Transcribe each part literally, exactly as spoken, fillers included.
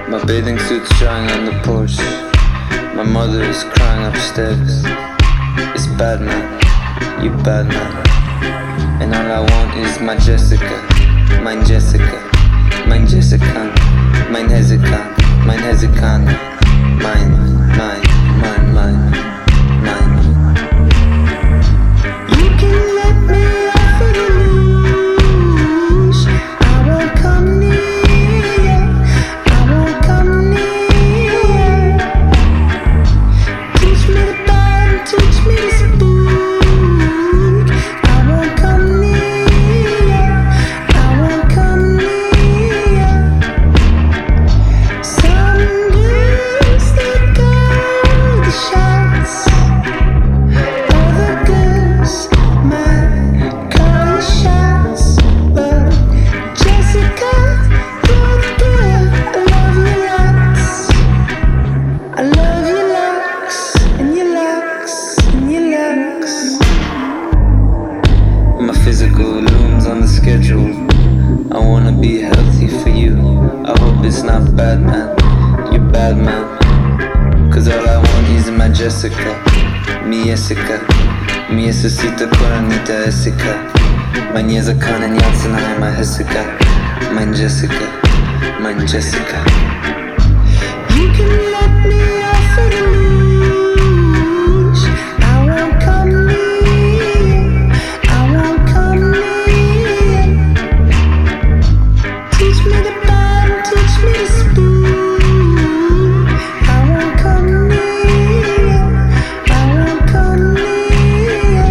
My bathing suit's drying on the porch. My mother is crying upstairs. It's bad man, you bad man. And all I want is my Jessica, mein Jessica, mein Jessica, mein Hezekiah, mein Hezekiah, mein, mein, mein, mein, mein. You can let me off of the leash. I won't come near. I won't come near. Teach me to bite, teach me to spoon. I won't come near. I won't come near. Some girls they go the shots. Other girls might call the shots, but Jessica, you're the girl. I love your locks. I love your locks and your locks and your locks. My physical looms on the schedule. I wanna be healthy for you. I hope it's not bad man, you bad man. Cause all I want is my Jessica, mi Jessica. Mi necesito coronita Jessica. Mein Jessica and Jansenheim, my Jessica. Mein Jessica, mein Jessica. You can let me off of the leash. I won't come near. I won't come near. Teach me to bite, teach me to spoon. I won't come near. I won't come near.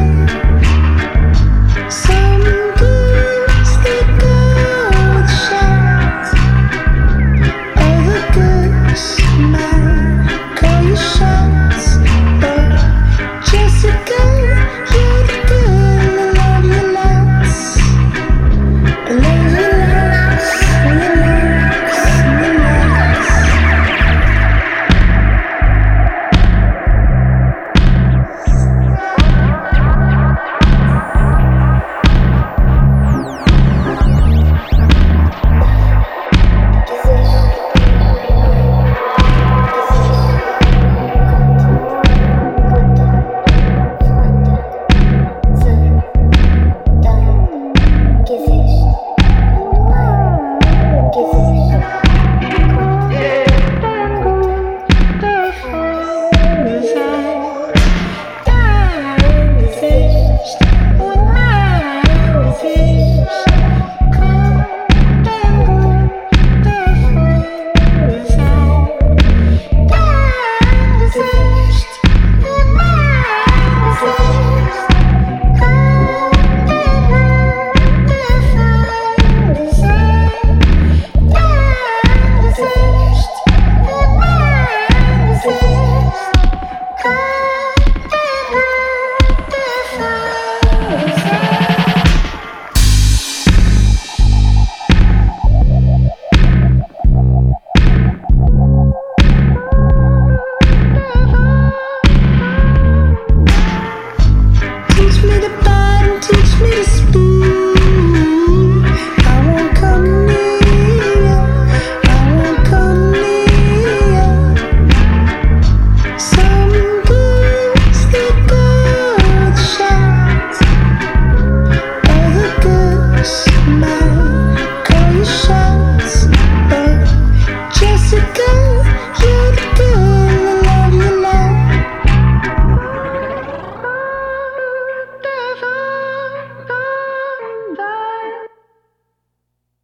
Some girls they go with shots. Other girls might call you shots, but Jessica, you're the girl. I love your locks. I love your locks, your locks, your locks. Give it.